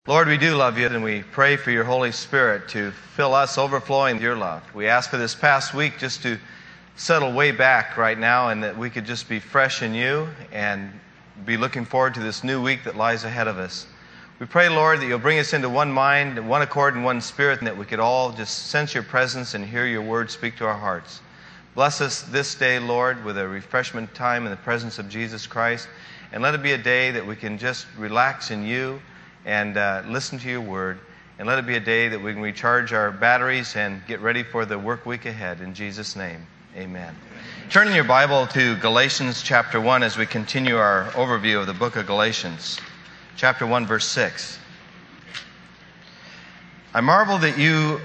Lord, we do love you, and we pray for your Holy Spirit to fill us overflowing with your love. We ask for this past week just to settle way back right now, and that we could just be fresh in you and be looking forward to this new week that lies ahead of us. We pray, Lord, that you'll bring us into one mind, one accord, and one spirit, and that we could all just sense your presence and hear your word speak to our hearts. Bless us this day, Lord, with a refreshment time in the presence of Jesus Christ, and let it be a day that we can just relax in you and listen to your word, and let it be a day that we can recharge our batteries and get ready for the work week ahead. In Jesus' name, amen. Turn in your Bible to Galatians chapter 1 as we continue our overview of the book of Galatians. Chapter 1, verse 6. I marvel that you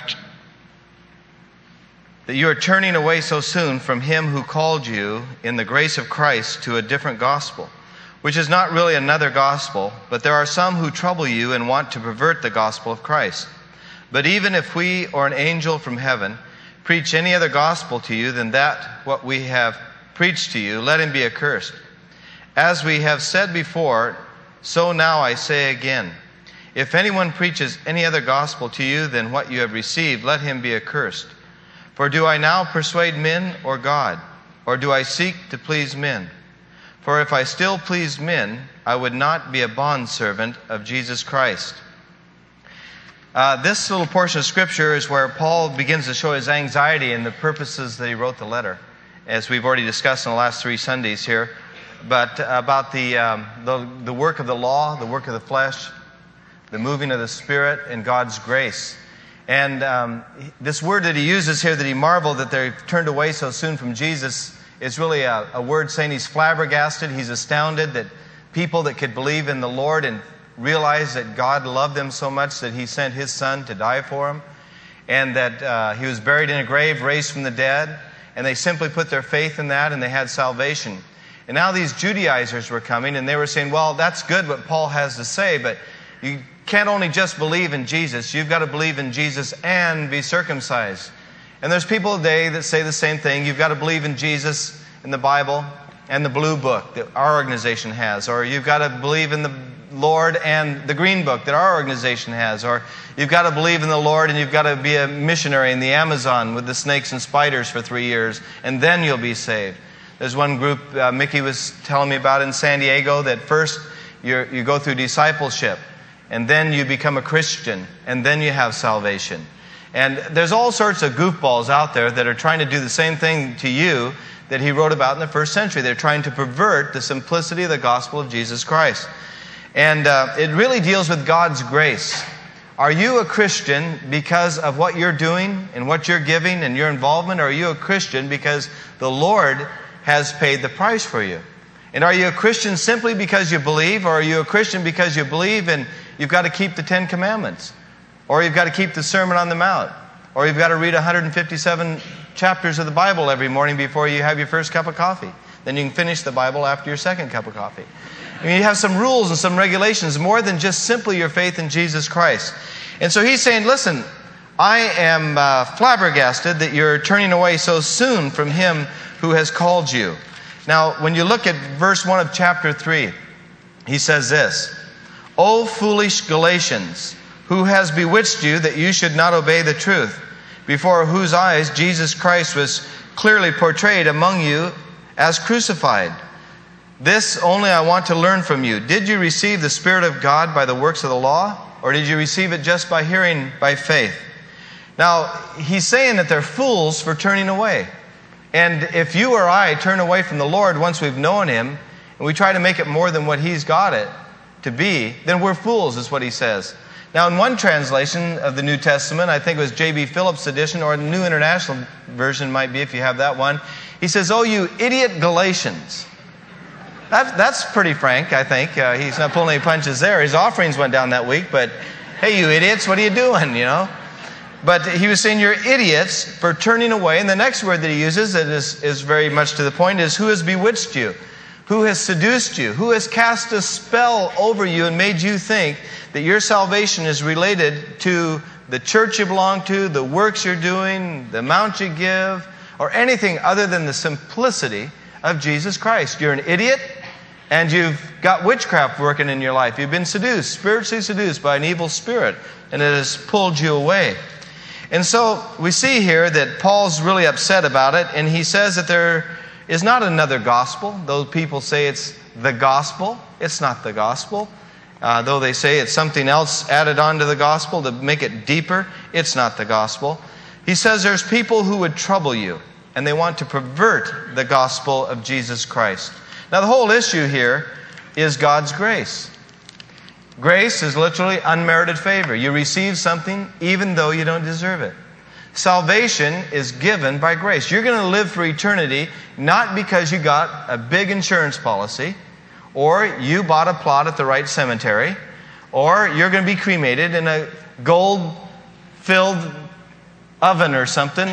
are turning away so soon from him who called you in the grace of Christ to a different gospel, which is not really another gospel, but there are some who trouble you and want to pervert the gospel of Christ. But even if we or an angel from heaven preach any other gospel to you than that what we have preached to you, let him be accursed. As we have said before, so now I say again, if anyone preaches any other gospel to you than what you have received, let him be accursed. For do I now persuade men or God, or do I seek to please men? For if I still pleased men, I would not be a bondservant of Jesus Christ. This little portion of Scripture is where Paul begins to show his anxiety and the purposes that he wrote the letter, as we've already discussed in the last 3 Sundays here, but about the work of the law, the work of the flesh, the moving of the Spirit, and God's grace. And this word that he uses here, that he marveled that they've turned away so soon from Jesus, is really a word saying he's flabbergasted, he's astounded that people that could believe in the Lord and realize that God loved them so much that he sent his son to die for them, and that he was buried in a grave, raised from the dead, and they simply put their faith in that and they had salvation. And now these Judaizers were coming and they were saying, well, that's good what Paul has to say, but you can't only just believe in Jesus, you've got to believe in Jesus and be circumcised. And there's people today that say the same thing. You've got to believe in Jesus, in the Bible, and the Blue Book that our organization has. Or you've got to believe in the Lord and the Green Book that our organization has. Or you've got to believe in the Lord and you've got to be a missionary in the Amazon with the snakes and spiders for 3 years, and then you'll be saved. There's one group Mickey was telling me about in San Diego that first you go through discipleship, and then you become a Christian, and then you have salvation. And there's all sorts of goofballs out there that are trying to do the same thing to you that he wrote about in the first century. They're trying to pervert the simplicity of the gospel of Jesus Christ. And it really deals with God's grace. Are you a Christian because of what you're doing and what you're giving and your involvement? Or are you a Christian because the Lord has paid the price for you? And are you a Christian simply because you believe? Or are you a Christian because you believe and you've got to keep the 10 Commandments? Or you've got to keep the Sermon on the Mount. Or you've got to read 157 chapters of the Bible every morning before you have your first cup of coffee. Then you can finish the Bible after your second cup of coffee. I mean, you have some rules and some regulations more than just simply your faith in Jesus Christ. And so he's saying, listen, I am flabbergasted that you're turning away so soon from him who has called you. Now, when you look at verse 1 of chapter 3, he says this, O foolish Galatians, who has bewitched you that you should not obey the truth, before whose eyes Jesus Christ was clearly portrayed among you as crucified. This only I want to learn from you. Did you receive the Spirit of God by the works of the law, or did you receive it just by hearing by faith? Now, he's saying that they're fools for turning away. And if you or I turn away from the Lord once we've known him, and we try to make it more than what he's got it to be, then we're fools, is what he says. Now, in one translation of the New Testament, I think it was J.B. Phillips' edition, or the New International Version might be if you have that one, he says, "Oh, you idiot Galatians." That's pretty frank, I think. He's not pulling any punches there. His offerings went down that week, but hey, you idiots, what are you doing, you know? But he was saying, you're idiots for turning away. And the next word that he uses that is very much to the point is, who has bewitched you? Who has seduced you? Who has cast a spell over you and made you think that your salvation is related to the church you belong to, the works you're doing, the amount you give, or anything other than the simplicity of Jesus Christ? You're an idiot, and you've got witchcraft working in your life. You've been seduced, spiritually seduced by an evil spirit, and it has pulled you away. And so we see here that Paul's really upset about it, and he says that there is not another gospel. Though people say it's the gospel, it's not the gospel. Though they say it's something else added on to the gospel to make it deeper, it's not the gospel. He says there's people who would trouble you, and they want to pervert the gospel of Jesus Christ. Now, the whole issue here is God's grace. Grace is literally unmerited favor. You receive something even though you don't deserve it. Salvation is given by grace. You're going to live for eternity not because you got a big insurance policy, or you bought a plot at the right cemetery, or you're going to be cremated in a gold-filled oven or something,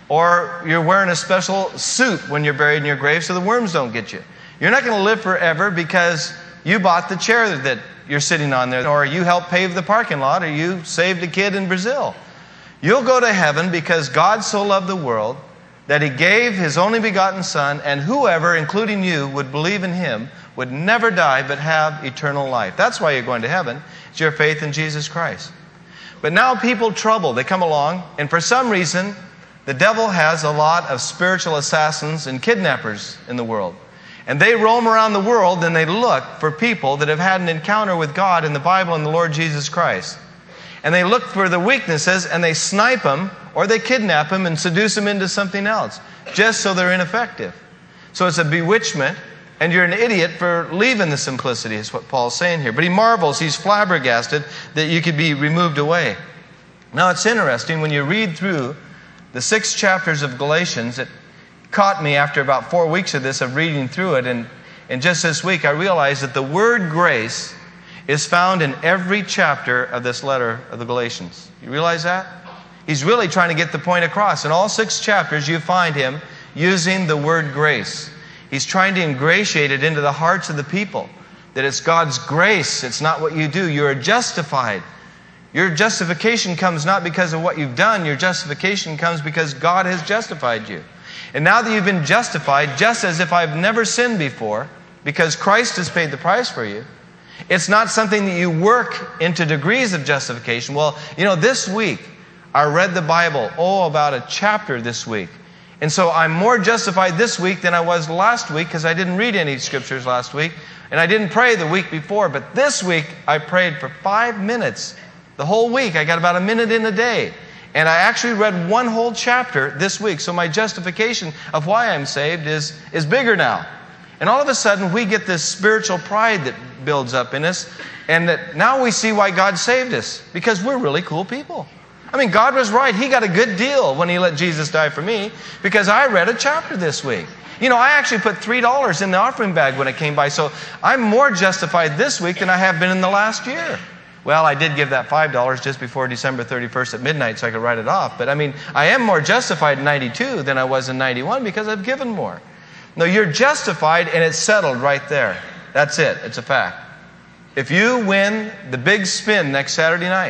or you're wearing a special suit when you're buried in your grave so the worms don't get you. You're not going to live forever because you bought the chair that you're sitting on there, or you helped pave the parking lot, or you saved a kid in Brazil. You'll go to heaven because God so loved the world that He gave His only begotten Son, and whoever, including you, would believe in Him would never die but have eternal life. That's why you're going to heaven. It's your faith in Jesus Christ. But now people trouble. They come along, and for some reason, the devil has a lot of spiritual assassins and kidnappers in the world. And they roam around the world and they look for people that have had an encounter with God in the Bible and the Lord Jesus Christ. And they look for the weaknesses and they snipe them, or they kidnap them and seduce them into something else, just so they're ineffective. So it's a bewitchment, and you're an idiot for leaving the simplicity, is what Paul's saying here. But he marvels, he's flabbergasted that you could be removed away. Now it's interesting, when you read through the 6 chapters of Galatians, it caught me after about 4 weeks of this, of reading through it, and just this week I realized that the word grace is found in every chapter of this letter of the Galatians. You realize that? He's really trying to get the point across. In all 6 chapters you find him using the word grace. He's trying to ingratiate it into the hearts of the people, that it's God's grace, it's not what you do. You are justified. Your justification comes not because of what you've done. Your justification comes because God has justified you. And now that you've been justified, just as if I've never sinned before, because Christ has paid the price for you, it's not something that you work into degrees of justification. Well, this week I read the Bible, about a chapter this week. And so I'm more justified this week than I was last week because I didn't read any scriptures last week. And I didn't pray the week before. But this week I prayed for 5 minutes. The whole week I got about a minute in a day. And I actually read one whole chapter this week. So my justification of why I'm saved is bigger now. And all of a sudden we get this spiritual pride that builds up in us. And that now we see why God saved us. Because we're really cool people. I mean, God was right. He got a good deal when He let Jesus die for me, because I read a chapter this week. I actually put $3 in the offering bag when it came by. So I'm more justified this week than I have been in the last year. Well, I did give that $5 just before December 31st at midnight so I could write it off. But I am more justified in 92 than I was in 91 because I've given more. No, you're justified and it's settled right there. That's it. It's a fact. If you win the big spin next Saturday night,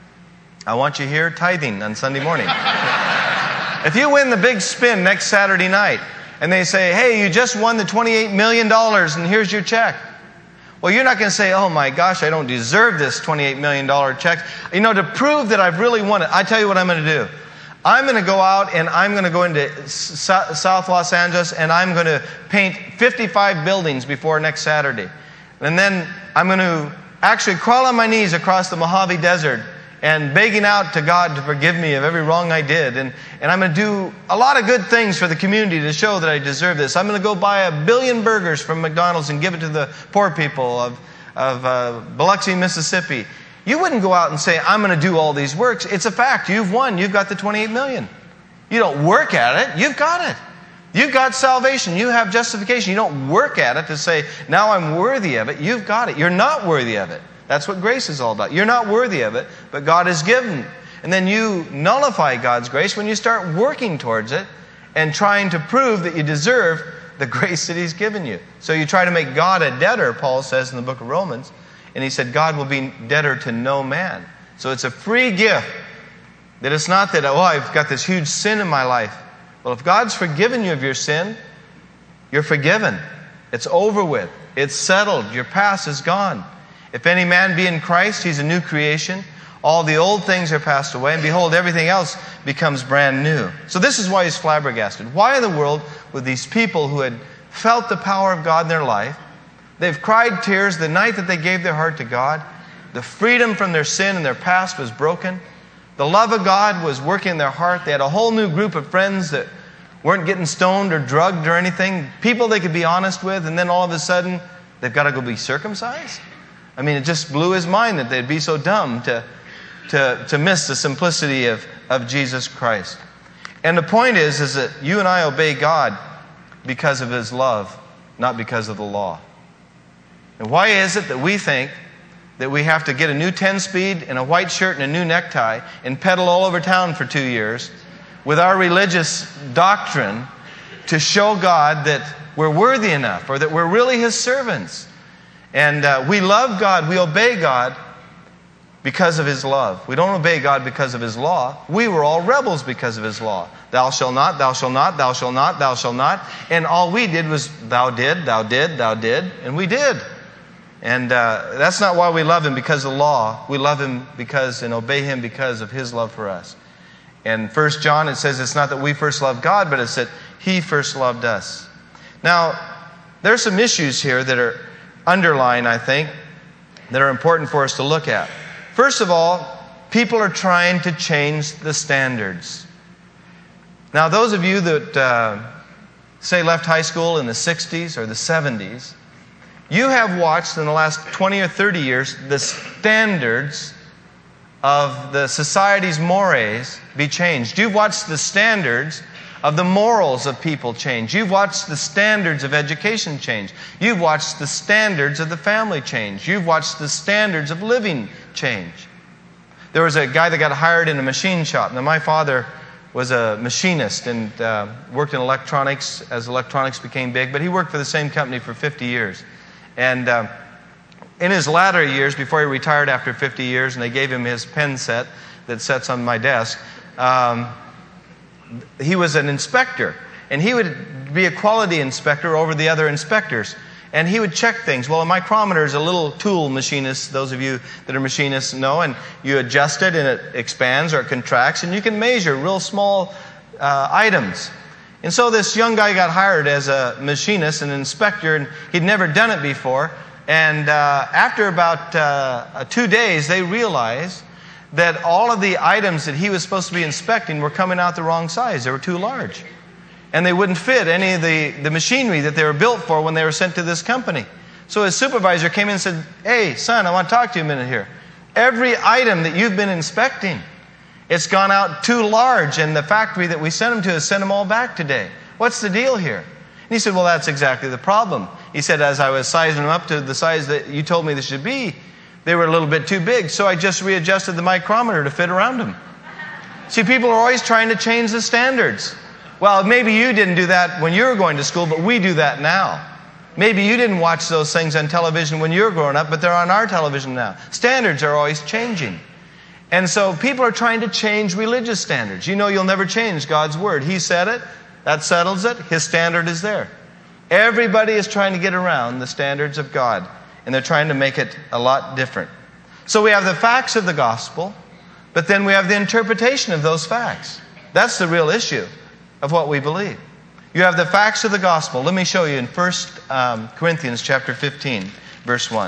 I want you here tithing on Sunday morning. If you win the big spin next Saturday night and they say, hey, you just won the $28 million and here's your check. Well, you're not going to say, oh my gosh, I don't deserve this $28 million check. To prove that I've really won it, I tell you what I'm going to do. I'm going to go out and I'm going to go into South Los Angeles and I'm going to paint 55 buildings before next Saturday. And then I'm going to actually crawl on my knees across the Mojave Desert and begging out to God to forgive me of every wrong I did. And I'm going to do a lot of good things for the community to show that I deserve this. I'm going to go buy 1 billion burgers from McDonald's and give it to the poor people of Biloxi, Mississippi. You wouldn't go out and say, I'm going to do all these works. It's a fact. You've won. You've got the $28 million. You don't work at it. You've got it. You've got salvation. You have justification. You don't work at it to say, now I'm worthy of it. You've got it. You're not worthy of it. That's what grace is all about. You're not worthy of it, but God has given. And then you nullify God's grace when you start working towards it and trying to prove that you deserve the grace that He's given you. So you try to make God a debtor, Paul says in the book of Romans. And he said God will be debtor to no man. So it's a free gift. That it's not that, I've got this huge sin in my life. Well, if God's forgiven you of your sin, you're forgiven. It's over with. It's settled. Your past is gone. If any man be in Christ, he's a new creation. All the old things are passed away, and behold, everything else becomes brand new. So this is why he's flabbergasted. Why in the world would these people who had felt the power of God in their life, they've cried tears the night that they gave their heart to God, the freedom from their sin and their past was broken, the love of God was working in their heart, they had a whole new group of friends that weren't getting stoned or drugged or anything, people they could be honest with, and then all of a sudden, they've got to go be circumcised? I mean, it just blew his mind that they'd be so dumb to miss the simplicity of Jesus Christ. And the point is that you and I obey God because of His love, not because of the law. And why is it that we think that we have to get a new 10-speed and a white shirt and a new necktie and pedal all over town for 2 years with our religious doctrine to show God that we're worthy enough or that we're really His servants? And we love God, we obey God because of His love. We don't obey God because of His law. We were all rebels because of His law. Thou shalt not, thou shalt not, thou shalt not, thou shalt not. And all we did was, thou did, thou did, thou did, and we did. And that's not why we love Him because of the law. We love Him because and obey Him because of His love for us. In 1 John it says it's not that we first loved God, but it's that He first loved us. Now, there are some issues here that are underlined, I think, that are important for us to look at. First of all, people are trying to change the standards. Now, those of you that, say, left high school in the 60s or the 70s, you have watched in the last 20 or 30 years the standards of the society's mores be changed. You've watched the standards of the morals of people change. You've watched the standards of education change. You've watched the standards of the family change. You've watched the standards of living change. There was a guy that got hired in a machine shop. Now, my father was a machinist and worked in electronics as electronics became big, but he worked for the same company for 50 years. And in his latter years, before he retired after 50 years, and they gave him his pen set that sits on my desk, he was an inspector, and he would be a quality inspector over the other inspectors, and he would check things. Well, a micrometer is a little tool machinist, those of you that are machinists know, and you adjust it and it expands or it contracts, and you can measure real small items. And so this young guy got hired as a machinist, an inspector, and he'd never done it before, and after about 2 days, they realized that all of the items that he was supposed to be inspecting were coming out the wrong size. They were too large. And they wouldn't fit any of the machinery that they were built for when they were sent to this company. So his supervisor came in and said, "Hey, son, I want to talk to you a minute here. Every item that you've been inspecting, it's gone out too large, and the factory that we sent them to has sent them all back today. What's the deal here?" And he said, "Well, that's exactly the problem." He said, "As I was sizing them up to the size that you told me they should be, they were a little bit too big, so I just readjusted the micrometer to fit around them." See, people are always trying to change the standards. Well, maybe you didn't do that when you were going to school, but we do that now. Maybe you didn't watch those things on television when you were growing up, but they're on our television now. Standards are always changing. And so people are trying to change religious standards. You know you'll never change God's Word. He said it. That settles it. His standard is there. Everybody is trying to get around the standards of God, and they're trying to make it a lot different. So we have the facts of the gospel, but then we have the interpretation of those facts. That's the real issue of what we believe. You have the facts of the gospel. Let me show you in 1 Corinthians chapter 15, verse 1.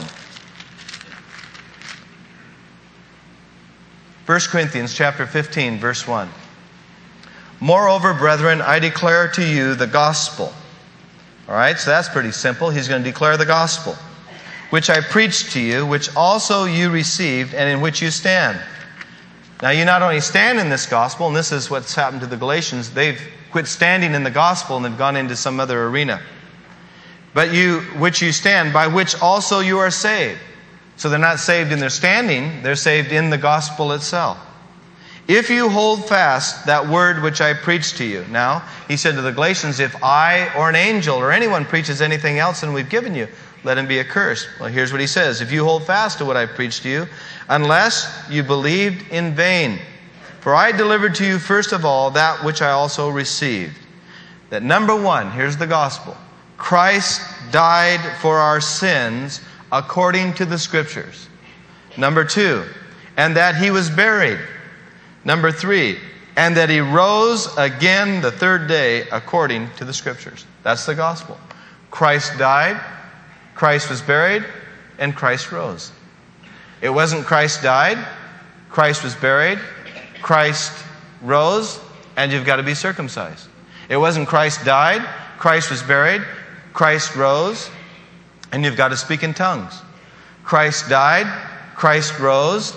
1 Corinthians chapter 15, verse 1. "Moreover, brethren, I declare to you the gospel." All right, so that's pretty simple. He's going to declare the gospel, "which I preached to you, which also you received, and in which you stand." Now, you not only stand in this gospel, and this is what's happened to the Galatians, they've quit standing in the gospel and they've gone into some other arena. "But you, which you stand, by which also you are saved." So they're not saved in their standing, they're saved in the gospel itself. "If you hold fast that word which I preached to you." Now, he said to the Galatians, if I or an angel or anyone preaches anything else than we've given you, let him be accursed. Well, here's what he says. "If you hold fast to what I preached to you, unless you believed in vain. For I delivered to you first of all that which I also received." That number one, here's the gospel. Christ died for our sins according to the Scriptures. Number 2, and that he was buried. Number 3, and that he rose again the third day according to the Scriptures. That's the gospel. Christ died, Christ was buried, and Christ rose. It wasn't Christ died, Christ was buried, Christ rose, and you've got to be circumcised. It wasn't Christ died, Christ was buried, Christ rose, and you've got to speak in tongues. Christ died, Christ rose,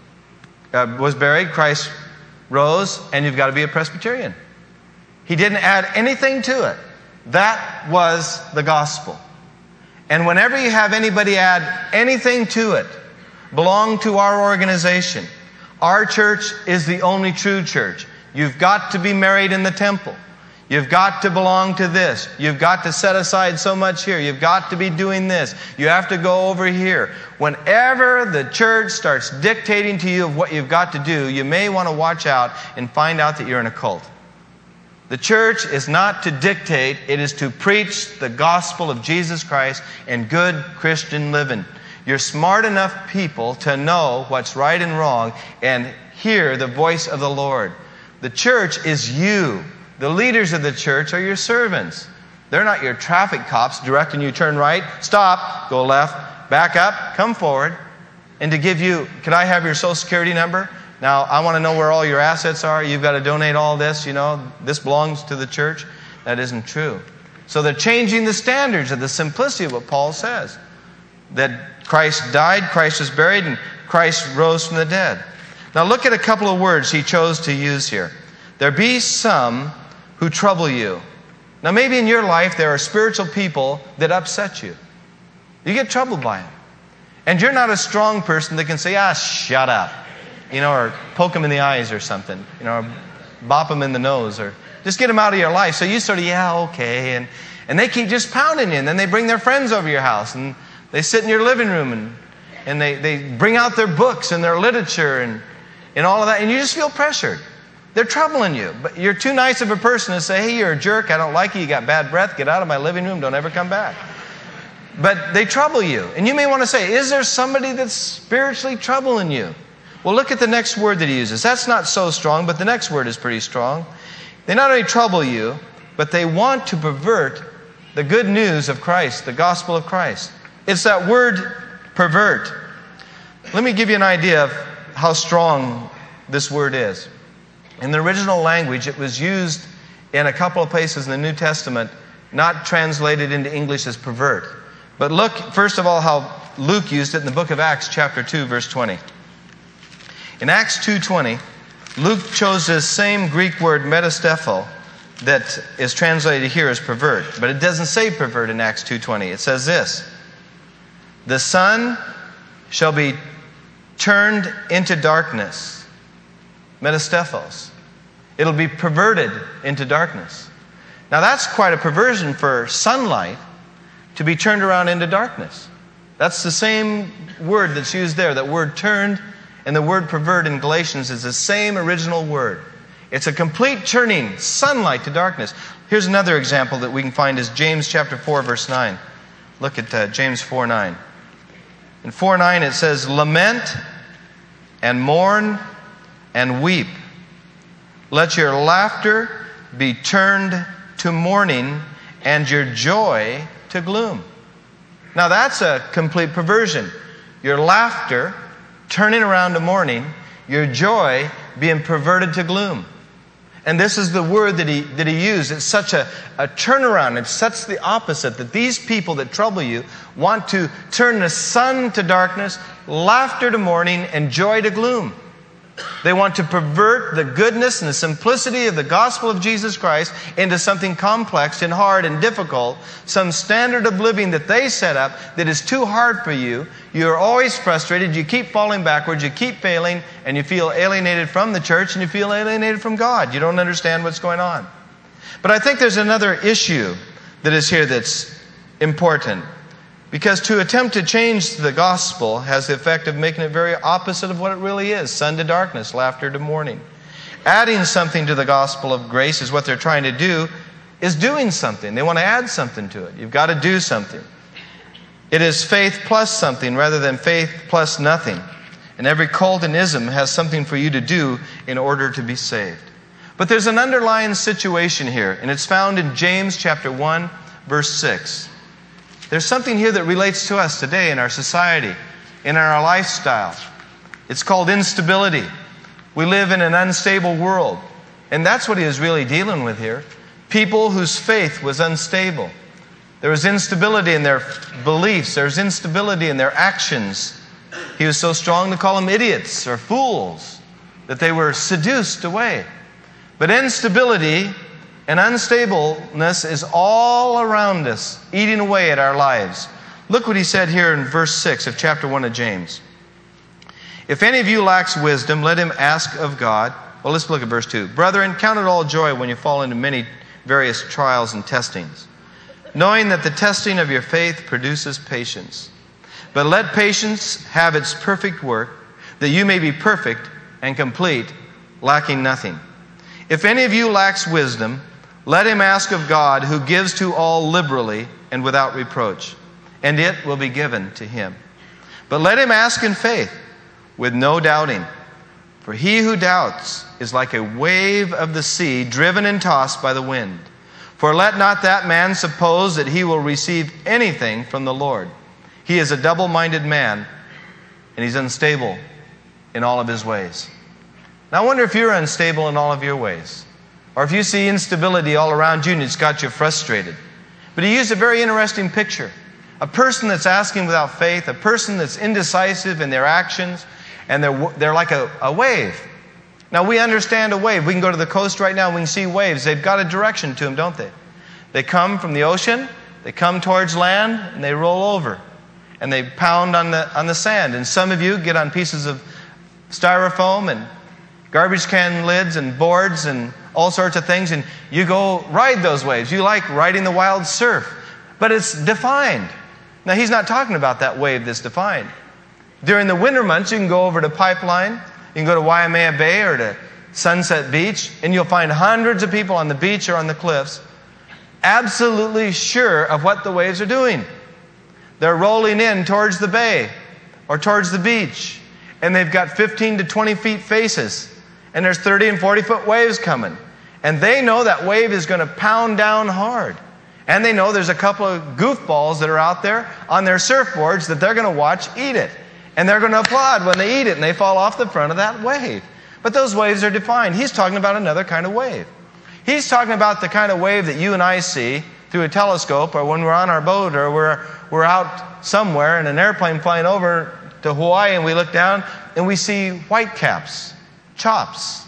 was buried, Christ rose, and you've got to be a Presbyterian. He didn't add anything to it. That was the gospel. And whenever you have anybody add anything to it, belong to our organization, our church is the only true church. You've got to be married in the temple. You've got to belong to this. You've got to set aside so much here. You've got to be doing this. You have to go over here. Whenever the church starts dictating to you of what you've got to do, you may want to watch out and find out that you're in a cult. The church is not to dictate. It is to preach the gospel of Jesus Christ and good Christian living. You're smart enough people to know what's right and wrong and hear the voice of the Lord. The church is you. The leaders of the church are your servants. They're not your traffic cops directing you turn right, stop, go left, back up, come forward. And to give you, can I have your Social Security number? Now, I want to know where all your assets are. You've got to donate all this, this belongs to the church. That isn't true. So they're changing the standards of the simplicity of what Paul says. That Christ died, Christ was buried, and Christ rose from the dead. Now look at a couple of words he chose to use here. There be some who trouble you. Now maybe in your life there are spiritual people that upset you. You get troubled by them. And you're not a strong person that can say, shut up. Or poke them in the eyes or something. Or bop them in the nose. Or just get them out of your life. So you sort of, okay. And they keep just pounding you. And then they bring their friends over your house. And they sit in your living room. And they bring out their books and their literature and all of that. And you just feel pressured. They're troubling you. But you're too nice of a person to say, hey, you're a jerk. I don't like you. You got bad breath. Get out of my living room. Don't ever come back. But they trouble you. And you may want to say, is there somebody that's spiritually troubling you? Well, look at the next word that he uses. That's not so strong, but the next word is pretty strong. They not only trouble you, but they want to pervert the good news of Christ, the gospel of Christ. It's that word pervert. Let me give you an idea of how strong this word is. In the original language, it was used in a couple of places in the New Testament, not translated into English as pervert. But look, first of all, how Luke used it in the book of Acts, chapter 2, verse 20. In Acts 2:20, Luke chose this same Greek word, metastepho, that is translated here as pervert. But it doesn't say pervert in Acts 2:20. It says this: the sun shall be turned into darkness. Metastephos. It'll be perverted into darkness. Now that's quite a perversion for sunlight to be turned around into darkness. That's the same word that's used there. That word turned and the word pervert in Galatians is the same original word. It's a complete turning sunlight to darkness. Here's another example that we can find is James chapter 4, verse 9. Look at James 4:9. In 4:9 it says, lament and mourn and weep. Let your laughter be turned to mourning and your joy to gloom. Now that's a complete perversion. Your laughter turning around to mourning, your joy being perverted to gloom. And this is the word that he used. It's such a turnaround. It's such the opposite, that these people that trouble you want to turn the sun to darkness, laughter to mourning, and joy to gloom. They want to pervert the goodness and the simplicity of the gospel of Jesus Christ into something complex and hard and difficult, some standard of living that they set up that is too hard for you. You're always frustrated, you keep falling backwards, you keep failing, and you feel alienated from the church and you feel alienated from God. You don't understand what's going on. But I think there's another issue that is here that's important. Because to attempt to change the gospel has the effect of making it very opposite of what it really is. Sun to darkness, laughter to mourning. Adding something to the gospel of grace is what they're trying to do. is doing something. They want to add something to it. You've got to do something. It is faith plus something rather than faith plus nothing. And every cult and ism has something for you to do in order to be saved. But there's an underlying situation here, and it's found in James chapter 1, verse 6. There's something here that relates to us today in our society, in our lifestyle. It's called instability. We live in an unstable world. And that's what he is really dealing with here. People whose faith was unstable. There was instability in their beliefs. There was instability in their actions. He was so strong to call them idiots or fools that they were seduced away. But instability and unstableness is all around us, eating away at our lives. Look what he said here in verse 6 of chapter 1 of James. If any of you lacks wisdom, let him ask of God. Well, let's look at verse 2. Brethren, count it all joy when you fall into many various trials and testings, knowing that the testing of your faith produces patience. But let patience have its perfect work, that you may be perfect and complete, lacking nothing. If any of you lacks wisdom, let him ask of God, who gives to all liberally and without reproach, and it will be given to him. But let him ask in faith, with no doubting. For he who doubts is like a wave of the sea, driven and tossed by the wind. For let not that man suppose that he will receive anything from the Lord. He is a double-minded man, and he's unstable in all of his ways. Now I wonder if you're unstable in all of your ways, or if you see instability all around you and it's got you frustrated. But he used a very interesting picture. A person that's asking without faith, a person that's indecisive in their actions, and they're like a wave. Now we understand a wave. We can go to the coast right now and we can see waves. They've got a direction to them, don't they? They come from the ocean, they come towards land, and they roll over. And they pound on the sand. And some of you get on pieces of styrofoam and garbage can lids and boards and all sorts of things, and you go ride those waves. You like riding the wild surf. But it's defined. Now he's not talking about that wave that's defined. During the winter months, you can go over to Pipeline, you can go to Waimea Bay or to Sunset Beach, and you'll find hundreds of people on the beach or on the cliffs absolutely sure of what the waves are doing. They're rolling in towards the bay or towards the beach, and they've got 15 to 20 feet faces, and there's 30 and 40 foot waves coming. And they know that wave is going to pound down hard. And they know there's a couple of goofballs that are out there on their surfboards that they're going to watch eat it. And they're going to applaud when they eat it and they fall off the front of that wave. But those waves are defined. He's talking about another kind of wave. He's talking about the kind of wave that you and I see through a telescope, or when we're on our boat, or we're out somewhere in an airplane flying over to Hawaii, and we look down and we see whitecaps, chops,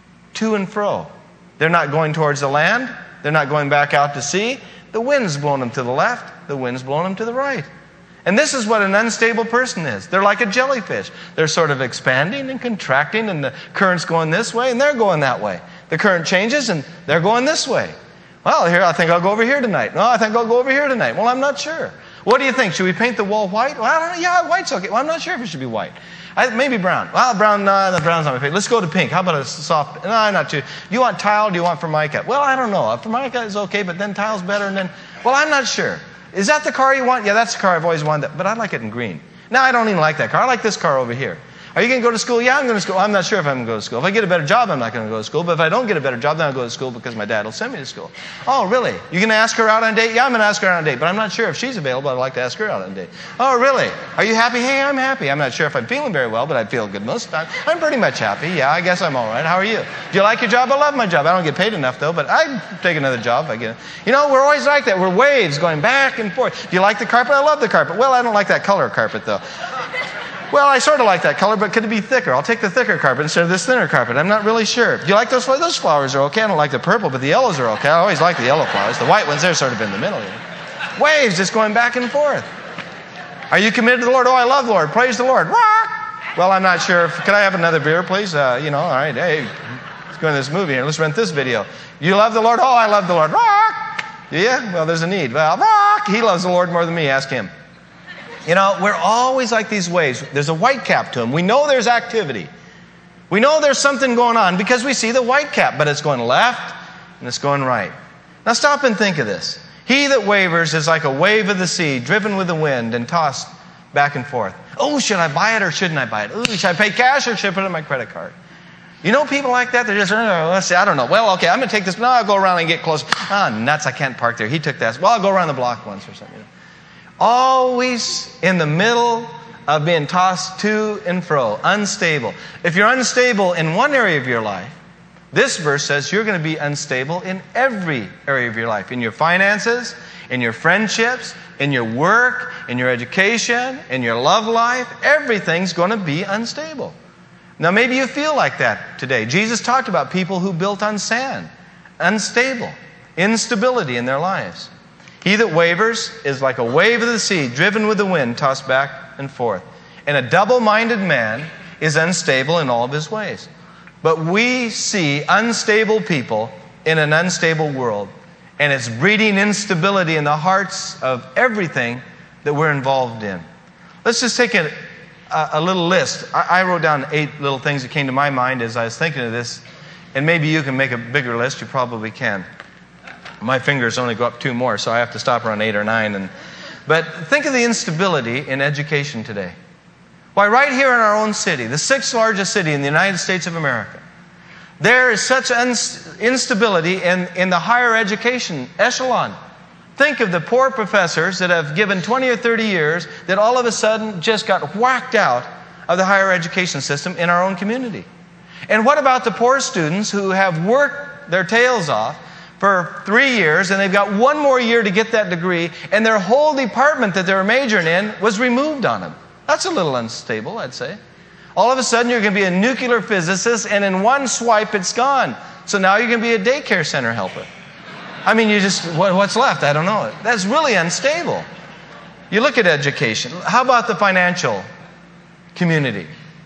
to and fro. They're not going towards the land. They're not going back out to sea. The wind's blowing them to the left. The wind's blowing them to the right. And this is what an unstable person is. They're like a jellyfish. They're sort of expanding and contracting, and the current's going this way, and they're going that way. The current changes, and they're going this way. Well, here, I think I'll go over here tonight. No, I think I'll go over here tonight. Well, I'm not sure. What do you think? Should we paint the wall white? Well, I don't know. Yeah, white's okay. Well, I'm not sure if it should be white. Maybe brown. Well, brown, no, the brown's not my favorite. Let's go to pink. How about a soft? No, not too. Do you want tile or do you want Formica? Well, I don't know. Formica is okay, but then tile's better, and then, well, I'm not sure. Is that the car you want? Yeah, that's the car I've always wanted, but I like it in green. No, I don't even like that car. I like this car over here. Are you going to go to school? Yeah, I'm going to school. I'm not sure if I'm going to go to school. If I get a better job, I'm not going to go to school. But if I don't get a better job, then I'll go to school because my dad will send me to school. Oh, really? You're going to ask her out on a date? Yeah, I'm going to ask her out on a date, but I'm not sure if she's available. I'd like to ask her out on a date. Oh, really? Are you happy? Hey, I'm happy. I'm not sure if I'm feeling very well, but I feel good most of the time. I'm pretty much happy. Yeah, I guess I'm all right. How are you? Do you like your job? I love my job. I don't get paid enough, though, but I'd take another job if I get it. You know, we're always like that. We're waves going back and forth. Do you like the carpet? I love the carpet. Well, I don't like that color of carpet, though. Well, I sort of like that color, but could it be thicker? I'll take the thicker carpet instead of this thinner carpet. I'm not really sure. Do you like those flowers? Those flowers are okay. I don't like the purple, but the yellows are okay. I always like the yellow flowers. The white ones, they're sort of in the middle. You know? Waves just going back and forth. Are you committed to the Lord? Oh, I love the Lord. Praise the Lord. Rock! Well, I'm not sure. Could I have another beer, please? All right. Hey, let's go in this movie here. Let's rent this video. You love the Lord? Oh, I love the Lord. Rock! Yeah? Well, there's a need. Well, rock! He loves the Lord more than me. Ask him. You know, we're always like these waves. There's a white cap to them. We know there's activity. We know there's something going on because we see the white cap, but it's going left and it's going right. Now stop and think of this. He that wavers is like a wave of the sea, driven with the wind and tossed back and forth. Oh, should I buy it or shouldn't I buy it? Oh, should I pay cash or should I put it on my credit card? You know people like that? They're just, let's see, I don't know. Well, okay, I'm going to take this. No, I'll go around and get close. Nuts, I can't park there. He took that. Well, I'll go around the block once or something. Always in the middle of being tossed to and fro, unstable. If you're unstable in one area of your life, this verse says you're going to be unstable in every area of your life. In your finances, in your friendships, in your work, in your education, in your love life. Everything's going to be unstable. Now maybe you feel like that today. Jesus talked about people who built on sand. Unstable. Instability in their lives. He that wavers is like a wave of the sea, driven with the wind, tossed back and forth. And a double-minded man is unstable in all of his ways. But we see unstable people in an unstable world. And it's breeding instability in the hearts of everything that we're involved in. Let's just take a little list. I wrote down 8 little things that came to my mind as I was thinking of this. And maybe you can make a bigger list. You probably can. My fingers only go up 2 more, so I have to stop around 8 or 9. But think of the instability in education today. Why, right here in our own city, the 6th largest city in the United States of America, there is such instability in the higher education echelon. Think of the poor professors that have given 20 or 30 years that all of a sudden just got whacked out of the higher education system in our own community. And what about the poor students who have worked their tails off for 3 years and they've got 1 more year to get that degree and their whole department that they were majoring in was removed on them? That's a little unstable, I'd say. All of a sudden you're going to be a nuclear physicist and in one swipe it's gone. So now you're going to be a daycare center helper. I mean, what's left? I don't know. That's really unstable. You look at education. How about the financial community?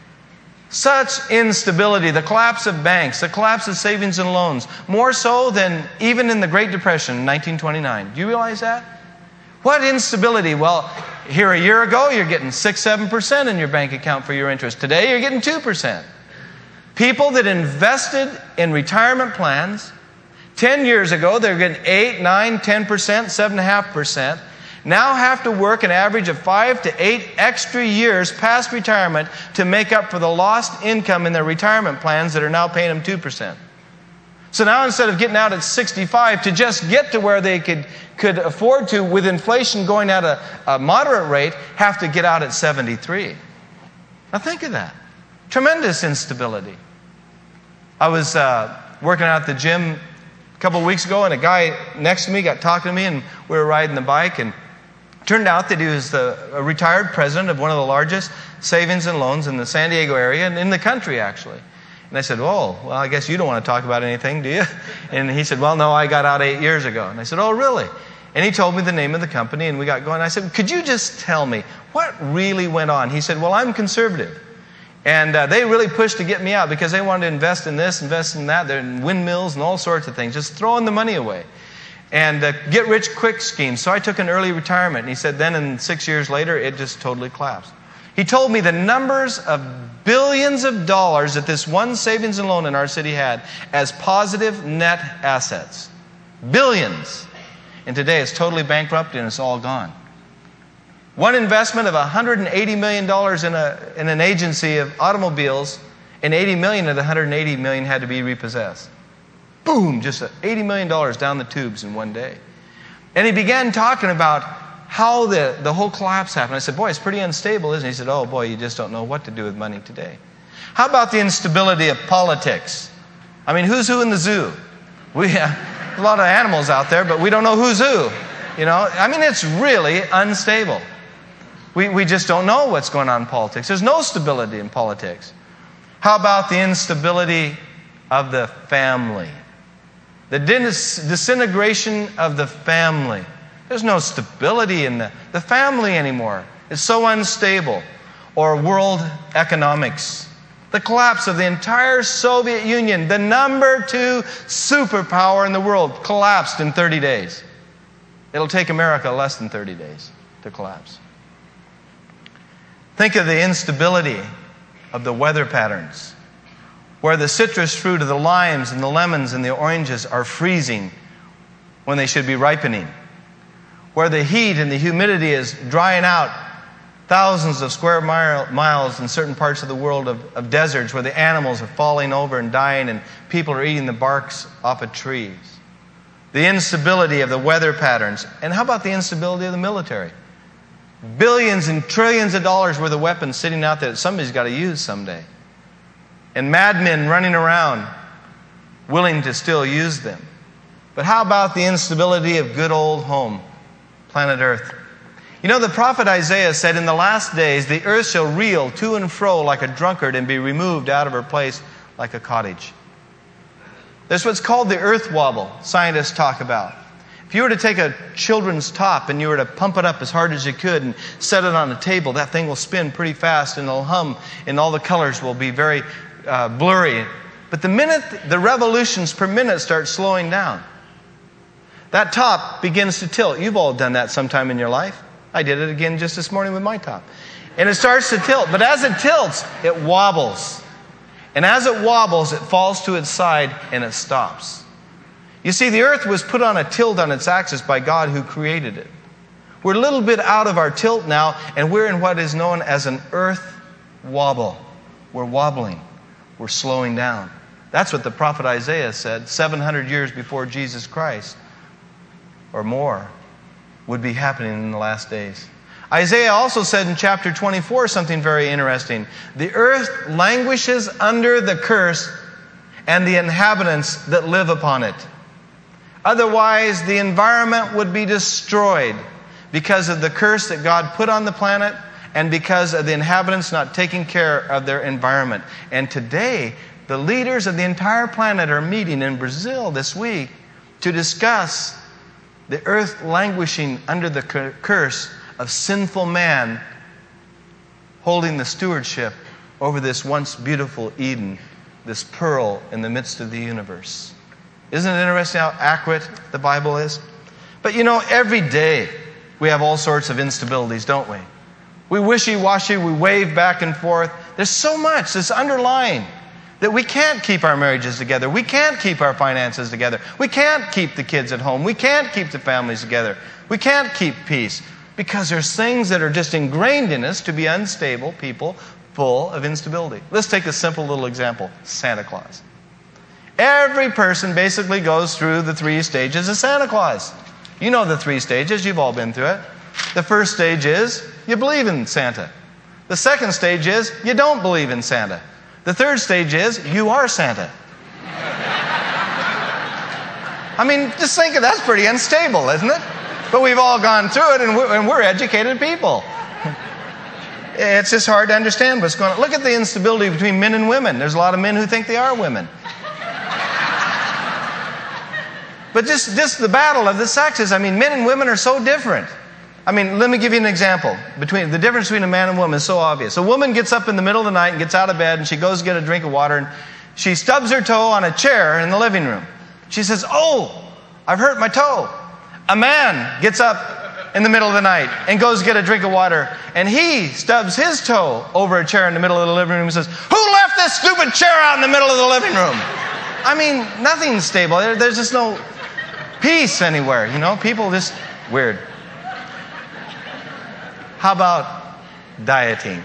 Such instability, the collapse of banks, the collapse of savings and loans, more so than even in the Great Depression in 1929. Do you realize that? What instability? Well, here a year ago, you're getting 6-7% in your bank account for your interest. Today, you're getting 2%. People that invested in retirement plans 10 years ago, they're getting 8, 9, 10%, 7.5%. Now have to work an average of 5 to 8 extra years past retirement to make up for the lost income in their retirement plans that are now paying them 2%. So now instead of getting out at 65 to just get to where they could afford to, with inflation going at a moderate rate, have to get out at 73. Now think of that. Tremendous instability. I was working out at the gym a couple of weeks ago, and a guy next to me got talking to me, and we were riding the bike, and it turned out that he was a retired president of one of the largest savings and loans in the San Diego area and in the country, actually. And I said, oh, well, I guess you don't want to talk about anything, do you? And he said, well, no, I got out 8 years ago. And I said, oh, really? And he told me the name of the company, and we got going. I said, could you just tell me what really went on? He said, well, I'm conservative. And they really pushed to get me out because they wanted to invest in this, invest in that. They're in windmills and all sorts of things, just throwing the money away. And get-rich-quick schemes. So I took an early retirement. And he said then, in 6 years later, it just totally collapsed. He told me the numbers of billions of dollars that this one savings and loan in our city had as positive net assets. Billions. And today it's totally bankrupt and it's all gone. One investment of $180 million in an agency of automobiles, and $80 million of the $180 million had to be repossessed. Boom, just $80 million down the tubes in one day. And he began talking about how the whole collapse happened. I said, boy, it's pretty unstable, isn't it? He said, oh, boy, you just don't know what to do with money today. How about the instability of politics? I mean, who's who in the zoo? We have a lot of animals out there, but we don't know who's who. You know, I mean, it's really unstable. We just don't know what's going on in politics. There's no stability in politics. How about the instability of the family? The disintegration of the family. There's no stability in the family anymore. It's so unstable. Or world economics. The collapse of the entire Soviet Union, the number 2 superpower in the world, collapsed in 30 days. It'll take America less than 30 days to collapse. Think of the instability of the weather patterns, where the citrus fruit of the limes and the lemons and the oranges are freezing when they should be ripening, where the heat and the humidity is drying out thousands of square miles in certain parts of the world of deserts, where the animals are falling over and dying and people are eating the barks off of trees. The instability of the weather patterns. And how about the instability of the military? Billions and trillions of dollars worth of weapons sitting out there that somebody's got to use someday. And madmen running around willing to still use them. But how about the instability of good old home, planet Earth? You know, the prophet Isaiah said, in the last days, the earth shall reel to and fro like a drunkard and be removed out of her place like a cottage. There's what's called the earth wobble, scientists talk about. If you were to take a children's top and you were to pump it up as hard as you could and set it on a table, that thing will spin pretty fast and it'll hum and all the colors will be very blurry. But the minute the revolutions per minute start slowing down, that top begins to tilt. You've all done that sometime in your life. I did it again just this morning with my top. And it starts to tilt. But as it tilts, it wobbles. And as it wobbles, it falls to its side and it stops. You see, the earth was put on a tilt on its axis by God who created it. We're a little bit out of our tilt now, and we're in what is known as an earth wobble. We're wobbling. We're slowing down. That's what the prophet Isaiah said 700 years before Jesus Christ, or more, would be happening in the last days. Isaiah also said in chapter 24 something very interesting. The earth languishes under the curse and the inhabitants that live upon it. Otherwise, the environment would be destroyed because of the curse that God put on the planet and because of the inhabitants not taking care of their environment. And today, the leaders of the entire planet are meeting in Brazil this week to discuss the earth languishing under the curse of sinful man holding the stewardship over this once beautiful Eden, this pearl in the midst of the universe. Isn't it interesting how accurate the Bible is? But you know, every day we have all sorts of instabilities, don't we? We wishy-washy, we wave back and forth. There's so much that's underlying that we can't keep our marriages together. We can't keep our finances together. We can't keep the kids at home. We can't keep the families together. We can't keep peace because there's things that are just ingrained in us to be unstable people full of instability. Let's take a simple little example. Santa Claus. Every person basically goes through the 3 stages of Santa Claus. You know the 3 stages. You've all been through it. The first stage is you believe in Santa. The second stage is you don't believe in Santa. The third stage is you are Santa. I mean, just think of that's pretty unstable, isn't it? But we've all gone through it, and we're educated people. It's just hard to understand what's going on. Look at the instability between men and women. There's a lot of men who think they are women. But just the battle of the sexes. I mean, men and women are so different. I mean, let me give you an example. The difference between a man and a woman is so obvious. A woman gets up in the middle of the night and gets out of bed and she goes to get a drink of water and she stubs her toe on a chair in the living room. She says, "Oh, I've hurt my toe." A man gets up in the middle of the night and goes to get a drink of water and he stubs his toe over a chair in the middle of the living room and says, "Who left this stupid chair out in the middle of the living room?" I mean, nothing's stable. There's just no peace anywhere, you know? People just weird. How about dieting?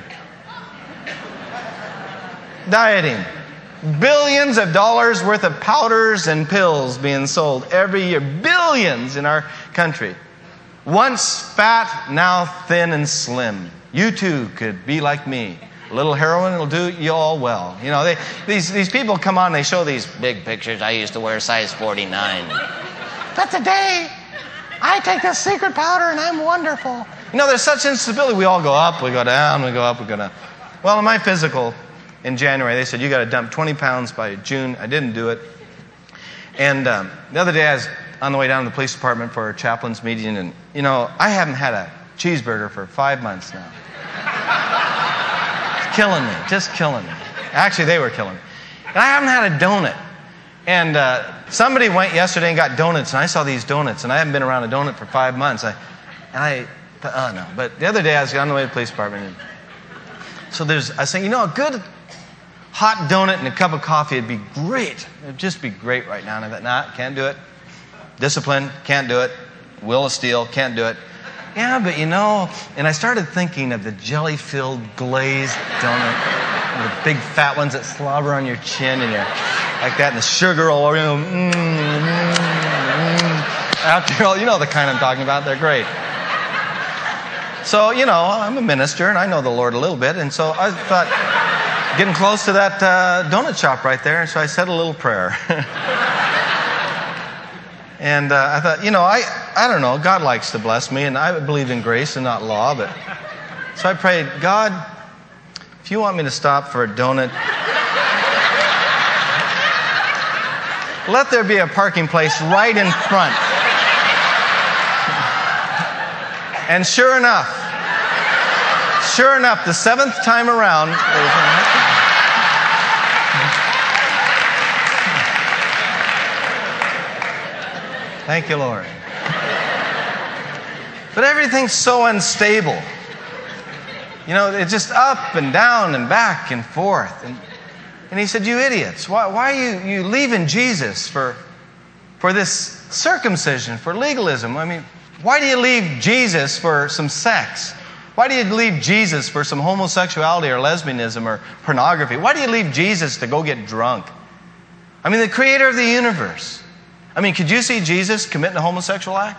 Dieting. Billions of dollars worth of powders and pills being sold every year. Billions in our country. Once fat, now thin and slim. You too could be like me. A little heroin will do you all well. You know, these people come on, they show these big pictures. I used to wear size 49. But today, I take this secret powder and I'm wonderful. You know, there's such instability. We all go up, we go down, we go up, we go down. Well, in my physical in January, they said, you got to dump 20 pounds by June. I didn't do it. And the other day, I was on the way down to the police department for a chaplain's meeting. And, you know, I haven't had a cheeseburger for 5 months now. It's killing me, just killing me. Actually, they were killing me. And I haven't had a donut. And somebody went yesterday and got donuts, and I saw these donuts, and I haven't been around a donut for 5 months. I thought, oh no. But the other day I was on the way to the police department, and so I was saying, you know, a good hot donut and a cup of coffee would be great. It'd just be great right now. And I thought, nah, can't do it. Discipline, can't do it. Will of steel, can't do it. Yeah, but you know, and I started thinking of the jelly-filled glazed donut, the big fat ones that slobber on your chin and you're like that, and the sugar all over you. After all, you know the kind I'm talking about. They're great. So, you know, I'm a minister and I know the Lord a little bit, and so I thought, getting close to that donut shop right there, and so I said a little prayer. And I thought, you know, I don't know, God likes to bless me, and I believe in grace and not law, but so I prayed, God, if you want me to stop for a donut, let there be a parking place right in front. And sure enough, the seventh time around, thank you, Lord. But everything's so unstable. You know, it's just up and down and back and forth. And he said, you idiots, why are you leaving Jesus for this circumcision, for legalism? I mean, why do you leave Jesus for some sex? Why do you leave Jesus for some homosexuality or lesbianism or pornography? Why do you leave Jesus to go get drunk? I mean, the creator of the universe. I mean, could you see Jesus committing a homosexual act?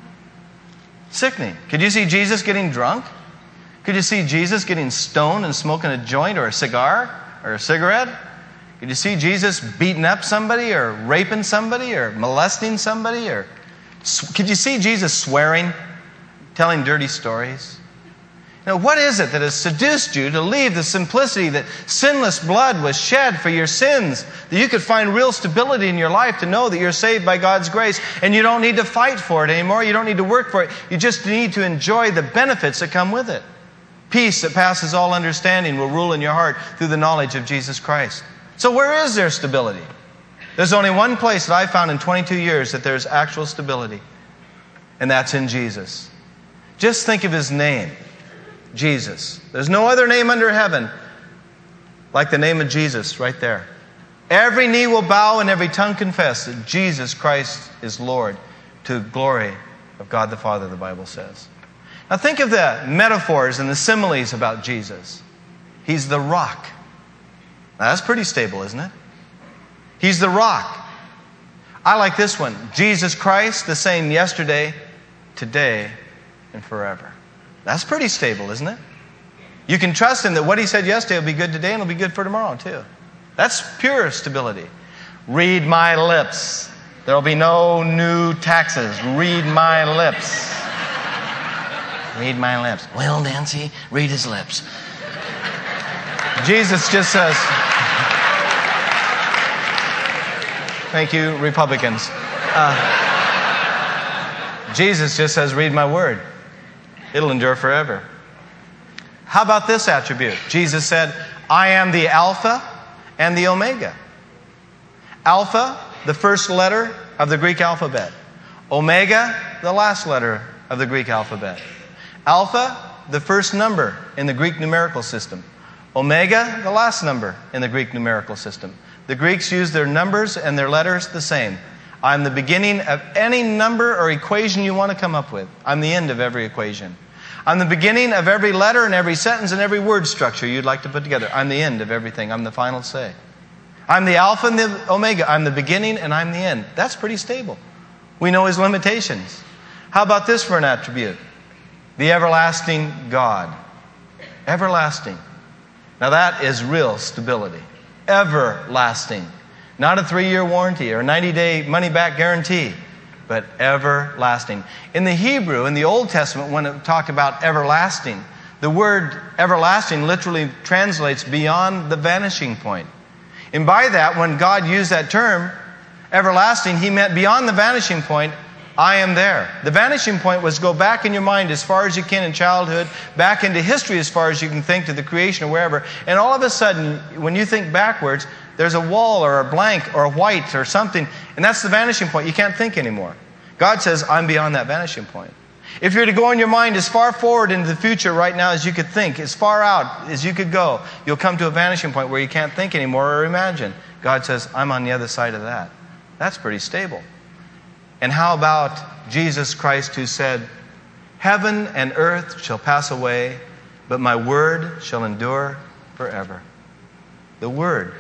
Sickening. Could you see Jesus getting drunk? Could you see Jesus getting stoned and smoking a joint or a cigar or a cigarette? Could you see Jesus beating up somebody or raping somebody or molesting somebody? Or could you see Jesus swearing, telling dirty stories? Now, what is it that has seduced you to leave the simplicity that sinless blood was shed for your sins, that you could find real stability in your life to know that you're saved by God's grace and you don't need to fight for it anymore, you don't need to work for it, you just need to enjoy the benefits that come with it. Peace that passes all understanding will rule in your heart through the knowledge of Jesus Christ. So where is there stability? There's only one place that I've found in 22 years that there's actual stability, and that's in Jesus. Just think of His name. Jesus. There's no other name under heaven like the name of Jesus right there. Every knee will bow and every tongue confess that Jesus Christ is Lord to the glory of God the Father, the Bible says. Now think of the metaphors and the similes about Jesus. He's the rock. Now that's pretty stable, isn't it? He's the rock. I like this one. Jesus Christ, the same yesterday, today, and forever. That's pretty stable, isn't it? You can trust Him that what He said yesterday will be good today and will be good for tomorrow too. That's pure stability. Read my lips. There will be no new taxes. Read my lips. Read my lips. Well, Nancy, read His lips. Jesus just says, thank you, Republicans. Jesus just says, read my word. It'll endure forever. How about this attribute? Jesus said, I am the Alpha and the Omega. Alpha, the first letter of the Greek alphabet. Omega, the last letter of the Greek alphabet. Alpha, the first number in the Greek numerical system. Omega, the last number in the Greek numerical system. The Greeks use their numbers and their letters the same. I'm the beginning of any number or equation you want to come up with. I'm the end of every equation. I'm the beginning of every letter and every sentence and every word structure you'd like to put together. I'm the end of everything. I'm the final say. I'm the Alpha and the Omega. I'm the beginning and I'm the end. That's pretty stable. We know His limitations. How about this for an attribute? The everlasting God. Everlasting. Now that is real stability. Everlasting. Not a 3-year warranty or a 90-day money-back guarantee, but everlasting. In the Hebrew, in the Old Testament, when it talked about everlasting, the word everlasting literally translates beyond the vanishing point. And by that, when God used that term, everlasting, He meant beyond the vanishing point, I am there. The vanishing point was go back in your mind as far as you can in childhood, back into history as far as you can think to the creation or wherever. And all of a sudden, when you think backwards, there's a wall or a blank or a white or something, and that's the vanishing point. You can't think anymore. God says, I'm beyond that vanishing point. If you're to go in your mind as far forward into the future right now as you could think, as far out as you could go, you'll come to a vanishing point where you can't think anymore or imagine. God says, I'm on the other side of that. That's pretty stable. And how about Jesus Christ, who said, "Heaven and earth shall pass away, but my word shall endure forever." The word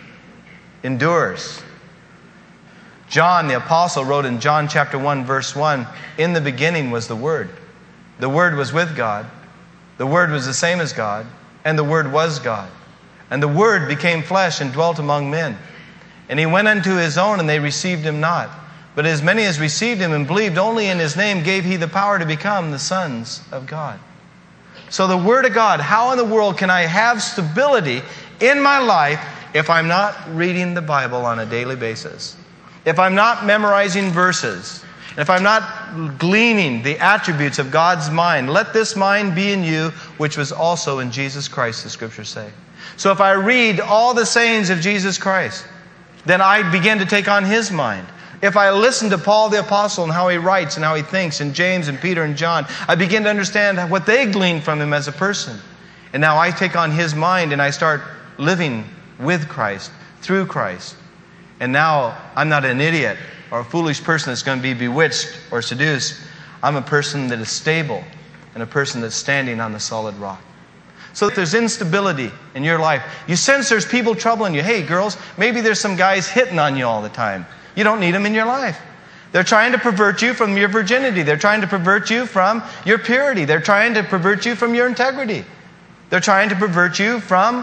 endures. John the apostle wrote in John chapter 1 verse 1, "In the beginning was the Word. The Word was with God. The Word was the same as God, and the Word was God. And the Word became flesh and dwelt among men. And he went unto his own, and they received him not. But as many as received him and believed only in his name, gave he the power to become the sons of God." So the Word of God, how in the world can I have stability in my life if I'm not reading the Bible on a daily basis? If I'm not memorizing verses? If I'm not gleaning the attributes of God's mind? "Let this mind be in you, which was also in Jesus Christ," the Scriptures say. So if I read all the sayings of Jesus Christ, then I begin to take on His mind. If I listen to Paul the Apostle and how he writes and how he thinks, and James and Peter and John, I begin to understand what they glean from him as a person. And now I take on his mind and I start living with Christ, through Christ. And now I'm not an idiot or a foolish person that's going to be bewitched or seduced. I'm a person that is stable and a person that's standing on the solid rock. So if there's instability in your life, you sense there's people troubling you. Hey, girls, maybe there's some guys hitting on you all the time. You don't need them in your life. They're trying to pervert you from your virginity. They're trying to pervert you from your purity. They're trying to pervert you from your integrity. They're trying to pervert you from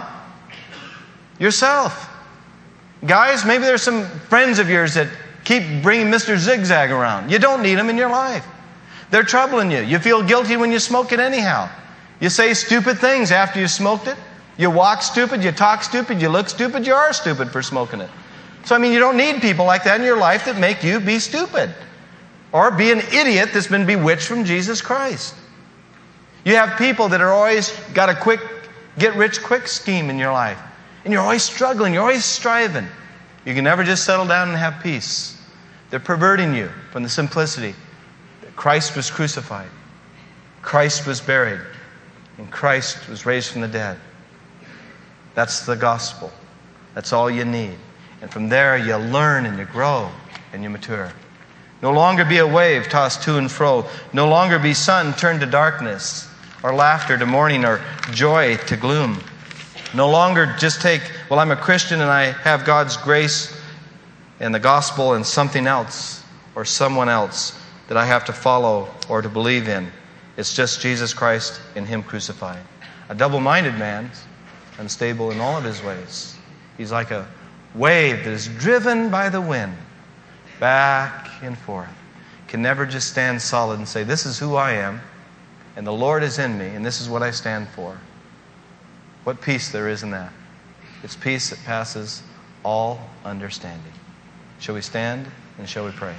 yourself. Guys, maybe there's some friends of yours that keep bringing Mr. Zigzag around. You don't need them in your life. They're troubling you. You feel guilty when you smoke it anyhow. You say stupid things after you smoked it. You walk stupid, you talk stupid, you look stupid, you are stupid for smoking it. So, you don't need people like that in your life that make you be stupid or be an idiot that's been bewitched from Jesus Christ. You have people that are always got a quick, get-rich-quick scheme in your life. And you're always struggling, you're always striving. You can never just settle down and have peace. They're perverting you from the simplicity that Christ was crucified, Christ was buried, and Christ was raised from the dead. That's the gospel. That's all you need. And from there, you learn and you grow and you mature. No longer be a wave tossed to and fro. No longer be sun turned to darkness, or laughter to mourning, or joy to gloom. No longer just take, well, I'm a Christian and I have God's grace and the gospel and something else or someone else that I have to follow or to believe in. It's just Jesus Christ and Him crucified. A double-minded man, unstable in all of his ways. He's like a wave that is driven by the wind, back and forth. Can never just stand solid and say, this is who I am, and the Lord is in me, and this is what I stand for. What peace there is in that. It's peace that passes all understanding. Shall we stand and shall we pray?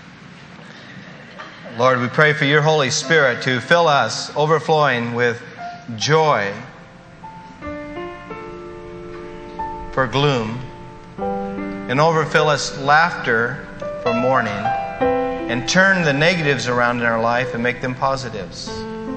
Lord, we pray for your Holy Spirit to fill us overflowing with joy for gloom, and overfill us laughter for mourning, and turn the negatives around in our life and make them positives.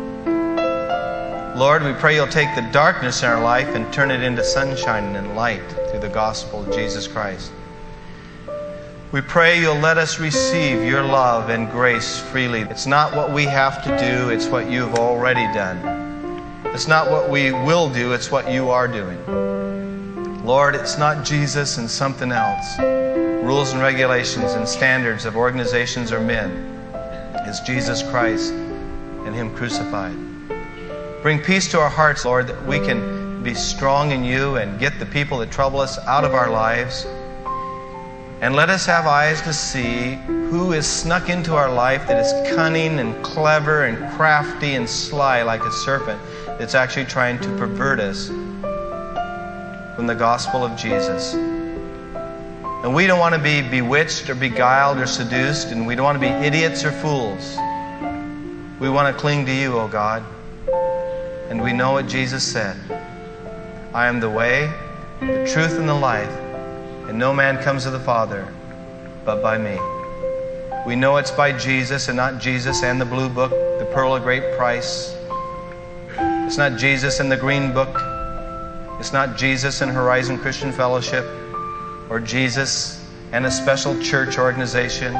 Lord, we pray you'll take the darkness in our life and turn it into sunshine and light through the gospel of Jesus Christ. We pray you'll let us receive your love and grace freely. It's not what we have to do, it's what you've already done. It's not what we will do, it's what you are doing. Lord, it's not Jesus and something else. Rules and regulations and standards of organizations or men. It's Jesus Christ and Him crucified. Bring peace to our hearts, Lord, that we can be strong in you and get the people that trouble us out of our lives. And let us have eyes to see who is snuck into our life that is cunning and clever and crafty and sly like a serpent that's actually trying to pervert us from the gospel of Jesus. And we don't want to be bewitched or beguiled or seduced, and we don't want to be idiots or fools. We want to cling to you, O God. And we know what Jesus said. I am the way, the truth, and the life, and no man comes to the Father but by me. We know it's by Jesus and not Jesus and the blue book, the pearl of great price. It's not Jesus and the green book. It's not Jesus and Horizon Christian Fellowship, or Jesus and a special church organization,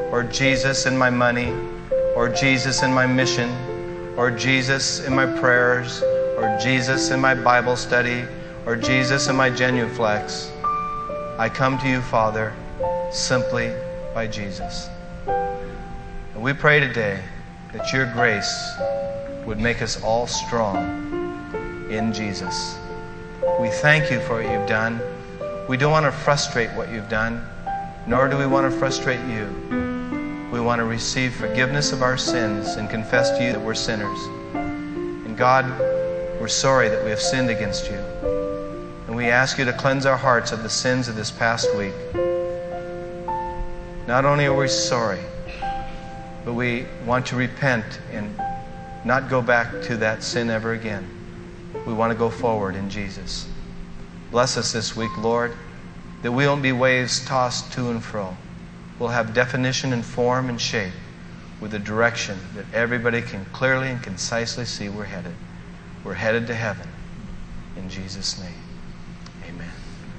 or Jesus in my money, or Jesus in my mission, or Jesus in my prayers, or Jesus in my Bible study, or Jesus in my genuflex. I come to you, Father, simply by Jesus. And we pray today that your grace would make us all strong in Jesus. We thank you for what you've done. We don't want to frustrate what you've done, nor do we want to frustrate you. We want to receive forgiveness of our sins and confess to you that we're sinners. And God, we're sorry that we have sinned against you. And we ask you to cleanse our hearts of the sins of this past week. Not only are we sorry, but we want to repent and not go back to that sin ever again. We want to go forward in Jesus. Bless us this week, Lord, that we won't be waves tossed to and fro. We'll have definition and form and shape with a direction that everybody can clearly and concisely see we're headed. We're headed to heaven. In Jesus' name.